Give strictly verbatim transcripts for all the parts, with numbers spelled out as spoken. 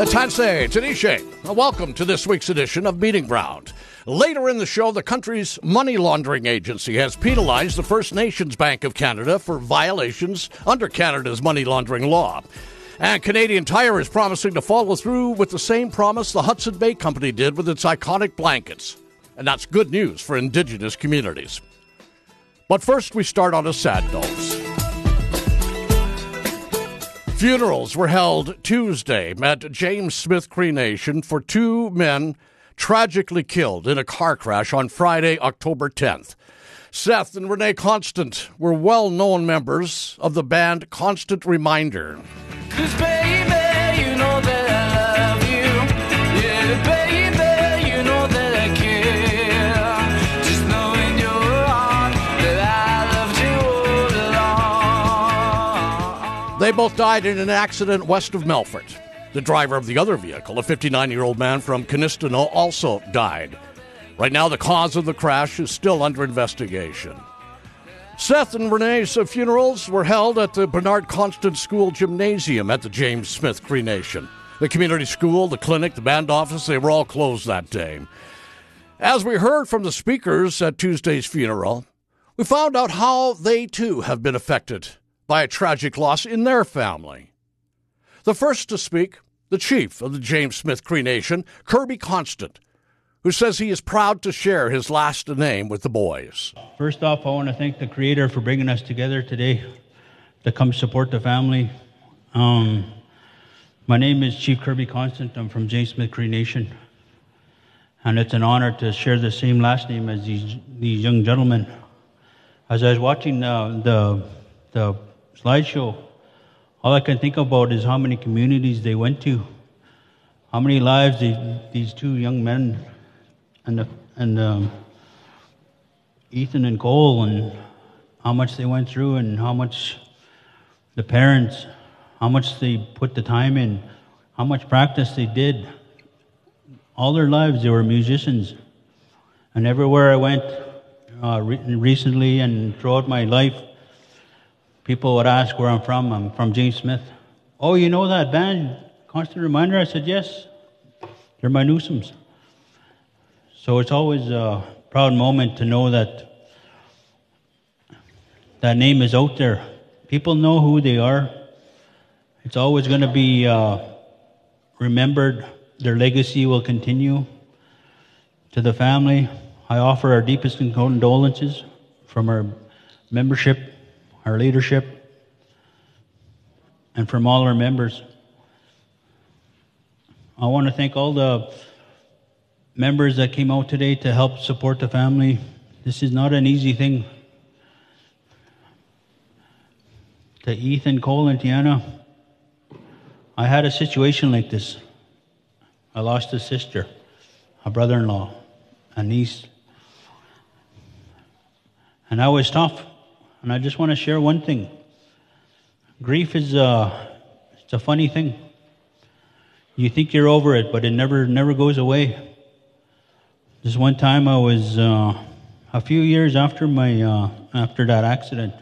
Tansei, Tanishe. Welcome to this week's edition of Meeting Ground. Later in the show, the country's money laundering agency has penalized the First Nations Bank of Canada for violations under Canada's money laundering law. And Canadian Tire is promising to follow through with the same promise the Hudson Bay Company did with its iconic blankets. And that's good news for Indigenous communities. But first, we start on a sad note. Funerals were held Tuesday at James Smith Cree Nation for two men tragically killed in a car crash on Friday, October tenth. Seth and Renee Constant were well-known members of the band Constant Reminder. 'Cause baby, you know that I love you. Yeah, baby, you know that I care. Just know in your heart that I loved you all along. They both died in an accident west of Melfort. The driver of the other vehicle, a fifty-nine-year-old man from Canistino, also died. Right now, the cause of the crash is still under investigation. Seth and Renee's funerals were held at the Bernard Constant School Gymnasium at the James Smith Cree Nation. The community school, the clinic, the band office, they were all closed that day. As we heard from the speakers at Tuesday's funeral, we found out how they too have been affected by a tragic loss in their family. The first to speak, the chief of the James Smith Cree Nation, Kirby Constant, who says he is proud to share his last name with the boys. First off, I want to thank the Creator for bringing us together today to come support the family. Um, my name is Chief Kirby Constant. I'm from James Smith Cree Nation. And it's an honor to share the same last name as these these young gentlemen. As I was watching uh, the, the slideshow, all I can think about is how many communities they went to, how many lives they, these two young men and the, and um, Ethan and Cole, and how much they went through, and how much the parents, how much they put the time in, how much practice they did. All their lives they were musicians, and everywhere I went uh, re- recently and throughout my life, people would ask where I'm from. I'm from James Smith. Oh, you know that band, Constant Reminder? I said, yes. They're my Newsoms. So it's always a proud moment to know that that name is out there. People know who they are. It's always going to be uh, remembered. Their legacy will continue. To the family, I offer our deepest condolences from our membership, our leadership, and from all our members. I want to thank all the members that came out today to help support the family. This is not an easy thing. To Ethan, Cole, and Tiana, I had a situation like this. I lost a sister, a brother-in-law, a niece. And I was tough. And I just want to share one thing. Grief is uh, it's a funny thing. You think you're over it, but it never never goes away. This one time I was uh, a few years after my uh, after that accident.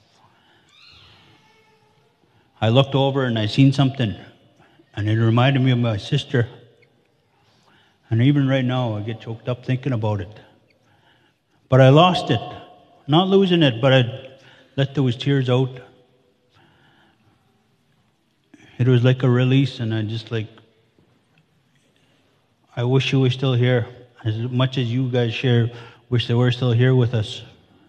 I looked over and I seen something, and it reminded me of my sister. And even right now, I get choked up thinking about it. But I lost it. Not losing it, but I let those tears out. It was like a release, and I just like, I wish you were still here. As much as you guys share, wish they were still here with us.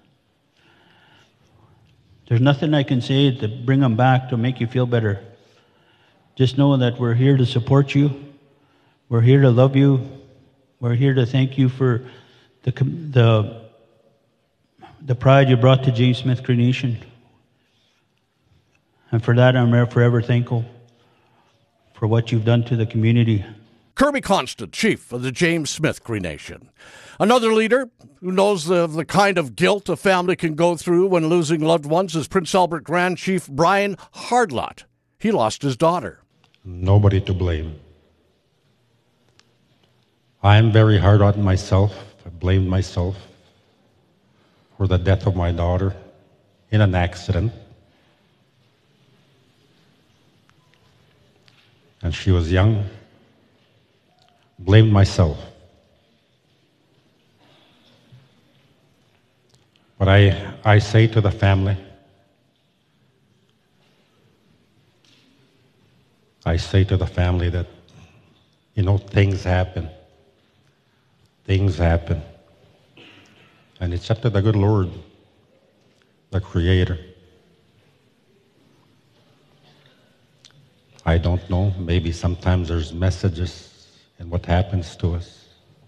There's nothing I can say to bring them back to make you feel better. Just know that we're here to support you. We're here to love you. We're here to thank you for the the the pride you brought to James Smith Cree Nation. And for that, I'm forever thankful for what you've done to the community. Kirby Constant, chief of the James Smith Cree Nation. Another leader who knows the, the kind of guilt a family can go through when losing loved ones is Prince Albert Grand Chief Brian Hardlot. He lost his daughter. Nobody to blame. I'm very hard on myself. I blamed myself for the death of my daughter in an accident. And she was young, blamed myself. But I, I say to the family, I say to the family that, you know, things happen. Things happen. And it's up to the good Lord, the Creator. I don't know, maybe sometimes there's messages in what happens to us.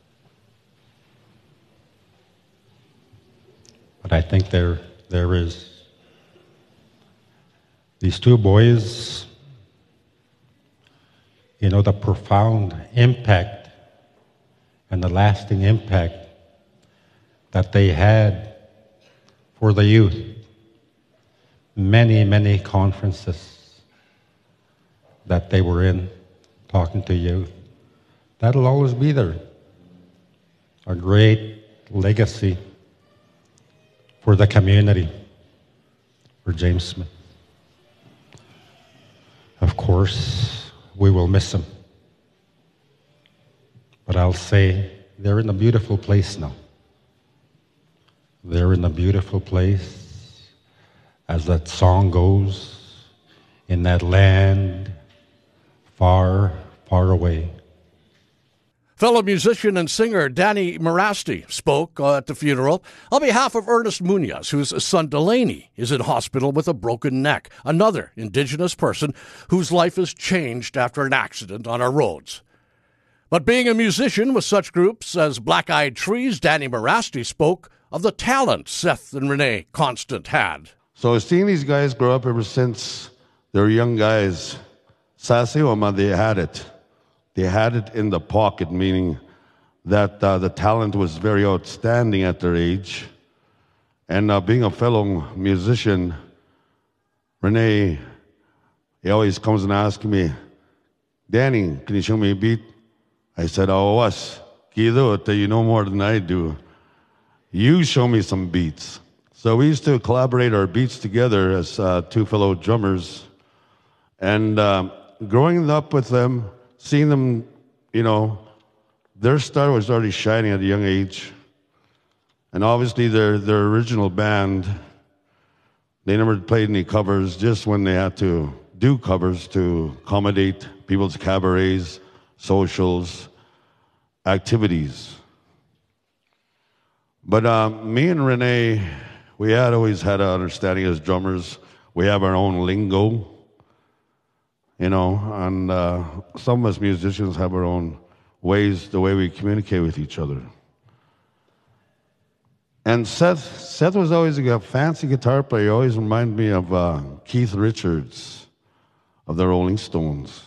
But I think there there is. These two boys, you know, the profound impact and the lasting impact that they had for the youth. Many, many conferences that they were in, talking to youth. That'll always be there. A great legacy for the community, for James Smith. Of course, we will miss him. But I'll say they're in a beautiful place now. They're in a beautiful place, as that song goes, in that land far, far away. Fellow musician and singer Danny Morasti spoke uh, at the funeral on behalf of Ernest Munoz, whose son Delaney is in hospital with a broken neck, another Indigenous person whose life is changed after an accident on our roads. But being a musician with such groups as Black Eyed Trees, Danny Morasti spoke of the talent Seth and Renee Constant had. So seeing these guys grow up ever since they were young guys, Sasioma, they had it. They had it in the pocket, meaning that uh, the talent was very outstanding at their age. And uh, being a fellow musician, Renee, he always comes and asks me, Danny, can you show me a beat? I said, oh, us, Kido, you know more than I do. You show me some beats. So we used to collaborate our beats together as uh, two fellow drummers. And uh, growing up with them, seeing them, you know, their star was already shining at a young age. And obviously their, their original band, they never played any covers, just when they had to do covers to accommodate people's cabarets, socials, activities. But uh, me and Renee, we had always had an understanding as drummers. We have our own lingo. You know, and uh, some of us musicians have our own ways, the way we communicate with each other. And Seth, Seth was always a fancy guitar player. He always reminded me of uh, Keith Richards of the Rolling Stones.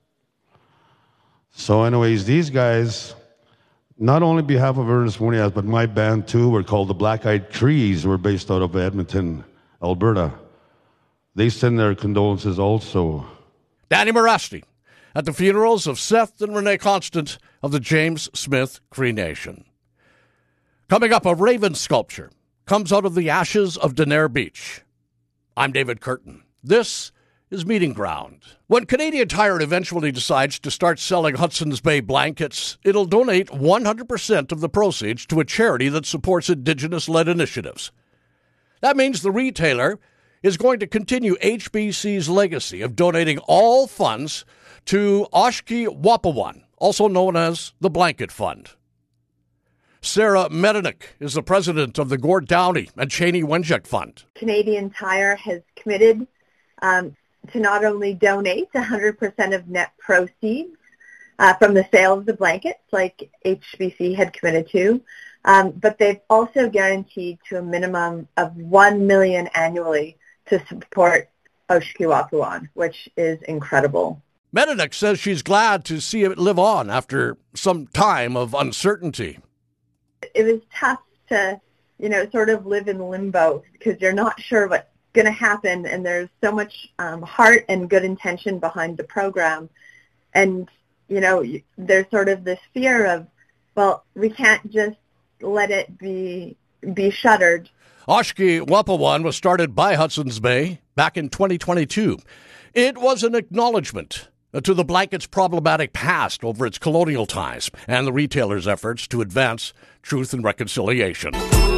So anyways, these guys, not only on behalf of Ernest Munoz, but my band too, were called the Black Eyed Trees. We're based out of Edmonton, Alberta. They send their condolences also. Danny Morasti at the funerals of Seth and Renee Constant of the James Smith Cree Nation. Coming up, a raven sculpture comes out of the ashes of Denair Beach. I'm David Curtin. This is Meeting Ground. When Canadian Tire eventually decides to start selling Hudson's Bay blankets, it'll donate one hundred percent of the proceeds to a charity that supports Indigenous-led initiatives. That means the retailer is going to continue H B C's legacy of donating all funds to Oshki Wapawan, also known as the Blanket Fund. Sarah Medinik is the president of the Gord Downey and Cheney Wenjack Fund. Canadian Tire has committed um, to not only donate one hundred percent of net proceeds uh, from the sale of the blankets, like H B C had committed to, um, but they've also guaranteed to a minimum of one million dollars annually to support Oshki Wapawan, which is incredible. Medinik says she's glad to see it live on after some time of uncertainty. It was tough to, you know, sort of live in limbo because you're not sure what's going to happen, and there's so much um, heart and good intention behind the program. And, you know, there's sort of this fear of, well, we can't just let it be be shuttered. Oshki Wapawan was started by Hudson's Bay back in twenty twenty-two. It was an acknowledgement to the blanket's problematic past over its colonial ties and the retailer's efforts to advance truth and reconciliation.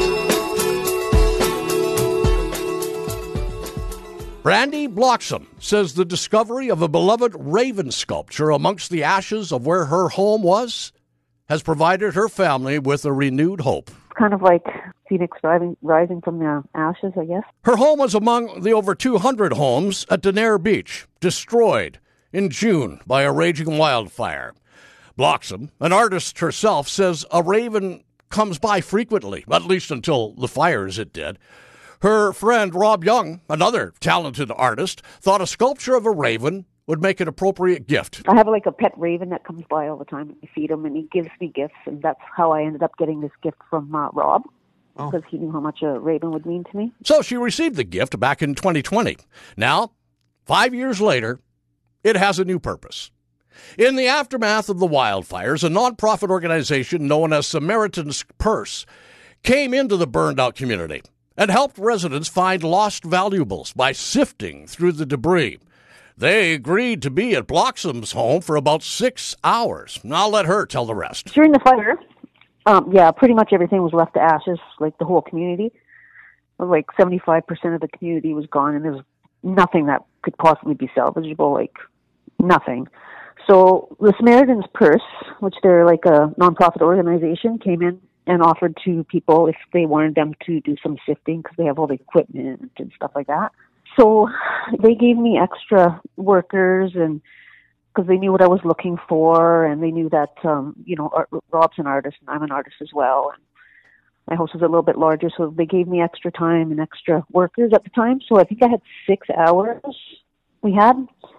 Brandy Bloxham says the discovery of a beloved raven sculpture amongst the ashes of where her home was has provided her family with a renewed hope. Kind of like Phoenix rising, rising from the ashes, I guess. Her home was among the over two hundred homes at Denair Beach, destroyed in June by a raging wildfire. Bloxham, an artist herself, says a raven comes by frequently, at least until the fires it did. Her friend Rob Young, another talented artist, thought a sculpture of a raven would make an appropriate gift. I have like a pet raven that comes by all the time, and I feed him, and he gives me gifts, and that's how I ended up getting this gift from uh, Rob, because oh. he knew how much a raven would mean to me. So she received the gift back in twenty twenty. Now, five years later, it has a new purpose. In the aftermath of the wildfires, a nonprofit organization known as Samaritan's Purse came into the burned-out community and helped residents find lost valuables by sifting through the debris. They agreed to be at Bloxham's home for about six hours. I'll let her tell the rest. During the fire, um, yeah, pretty much everything was left to ashes, like the whole community. Like seventy-five percent of the community was gone, and there was nothing that could possibly be salvageable, like nothing. So the Samaritan's Purse, which they're like a nonprofit organization, came in and offered to people if they wanted them to do some sifting because they have all the equipment and stuff like that. So they gave me extra workers, and because they knew what I was looking for, and they knew that, um, you know, Rob's an artist and I'm an artist as well. And my house was a little bit larger, so they gave me extra time and extra workers at the time. So I think I had six hours we had.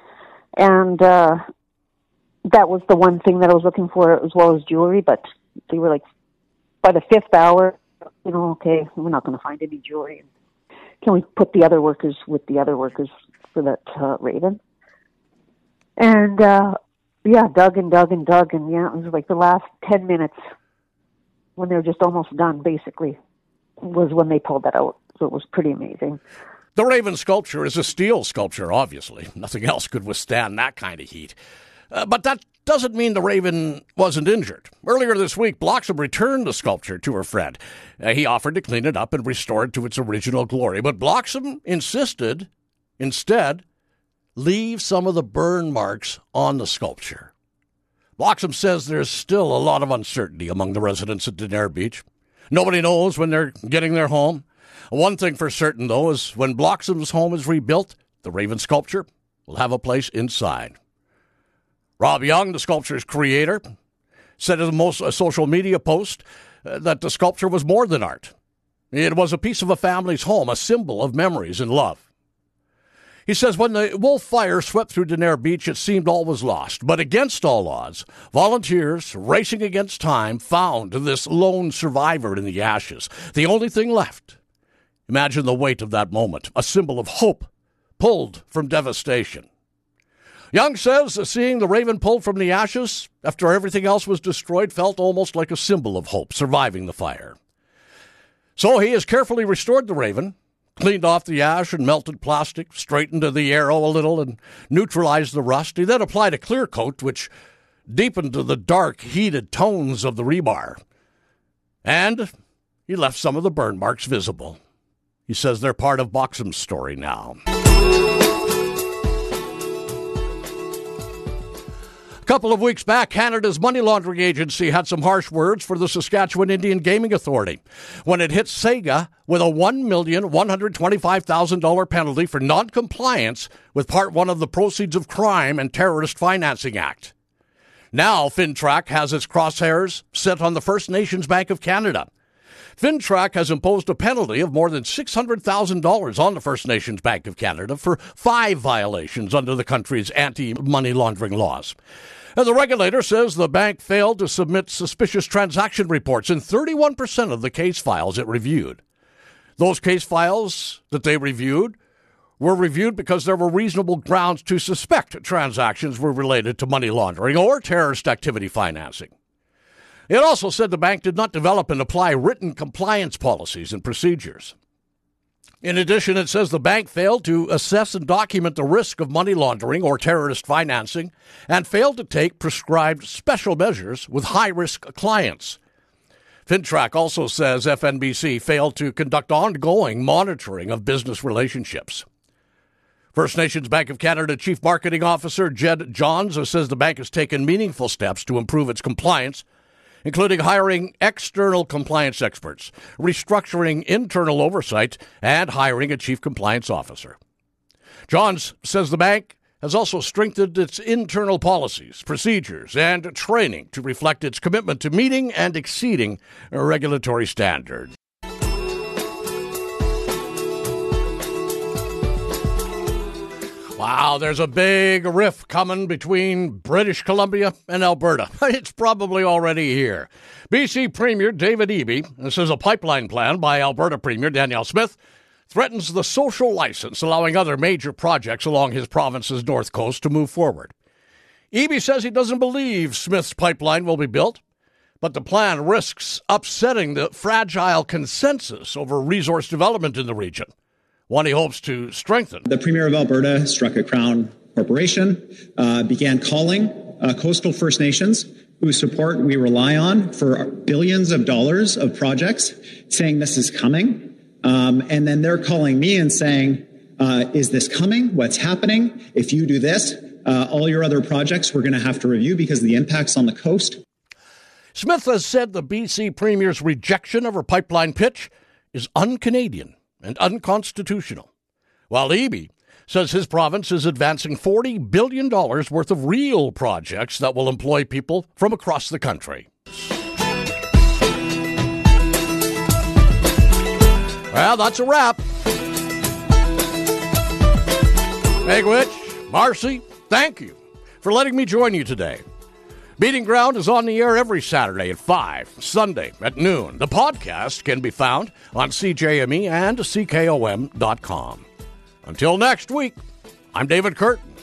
And uh, that was the one thing that I was looking for, as well as jewelry, but they were like, by the fifth hour, you know, okay, we're not going to find any jewelry. Can we put the other workers with the other workers for that uh, raven? And, uh, yeah, dug and dug and dug, and, yeah, it was like the last ten minutes when they were just almost done, basically, was when they pulled that out. So it was pretty amazing. The raven sculpture is a steel sculpture, obviously. Nothing else could withstand that kind of heat. Uh, but that doesn't mean the raven wasn't injured. Earlier this week, Bloxham returned the sculpture to her friend. Uh, he offered to clean it up and restore it to its original glory. But Bloxham insisted, instead, leave some of the burn marks on the sculpture. Bloxham says there's still a lot of uncertainty among the residents at Denair Beach. Nobody knows when they're getting their home. One thing for certain, though, is when Bloxham's home is rebuilt, the raven sculpture will have a place inside. Rob Young, the sculpture's creator, said in the most a social media post uh, that the sculpture was more than art. It was a piece of a family's home, a symbol of memories and love. He says, when the wolf fire swept through Denair Beach, it seemed all was lost. But against all odds, volunteers racing against time found this lone survivor in the ashes, the only thing left. Imagine the weight of that moment, a symbol of hope pulled from devastation. Young says seeing the raven pulled from the ashes after everything else was destroyed felt almost like a symbol of hope surviving the fire. So he has carefully restored the raven, cleaned off the ash and melted plastic, straightened the arrow a little, and neutralized the rust. He then applied a clear coat, which deepened the dark, heated tones of the rebar. And he left some of the burn marks visible. He says they're part of Bloxham's story now. A couple of weeks back, Canada's money laundering agency had some harsh words for the Saskatchewan Indian Gaming Authority when it hit Sega with a one million one hundred twenty-five thousand dollars penalty for noncompliance with Part one of the Proceeds of Crime and Terrorist Financing Act. Now, FinTrack has its crosshairs set on the First Nations Bank of Canada. FinTrack has imposed a penalty of more than six hundred thousand dollars on the First Nations Bank of Canada for five violations under the country's anti-money laundering laws. And the regulator says the bank failed to submit suspicious transaction reports in thirty-one percent of the case files it reviewed. Those case files that they reviewed were reviewed because there were reasonable grounds to suspect transactions were related to money laundering or terrorist activity financing. It also said the bank did not develop and apply written compliance policies and procedures. In addition, it says the bank failed to assess and document the risk of money laundering or terrorist financing and failed to take prescribed special measures with high-risk clients. FinTrack also says F N B C failed to conduct ongoing monitoring of business relationships. First Nations Bank of Canada Chief Marketing Officer Jed Johns says the bank has taken meaningful steps to improve its compliance, including hiring external compliance experts, restructuring internal oversight, and hiring a chief compliance officer. Johns says the bank has also strengthened its internal policies, procedures, and training to reflect its commitment to meeting and exceeding regulatory standards. Wow, there's a big rift coming between British Columbia and Alberta. It's probably already here. B C Premier David Eby says a pipeline plan by Alberta Premier Danielle Smith threatens the social license, allowing other major projects along his province's north coast to move forward. Eby says he doesn't believe Smith's pipeline will be built, but the plan risks upsetting the fragile consensus over resource development in the region, one he hopes to strengthen. The Premier of Alberta struck a Crown corporation, uh, began calling uh, coastal First Nations, whose support we rely on for billions of dollars of projects, saying this is coming. Um, and then they're calling me and saying, uh, is this coming? What's happening? If you do this, uh, all your other projects we're going to have to review because of the impacts on the coast. Smith has said the B C Premier's rejection of her pipeline pitch is un-Canadian and unconstitutional, while Eby says his province is advancing forty billion dollars worth of real projects that will employ people from across the country. Well, that's a wrap. Megwitch, Marcy, thank you for letting me join you today. Beating Ground is on the air every Saturday at five, Sunday at noon. The podcast can be found on C J M E and C K O M dot com. Until next week, I'm David Curtin.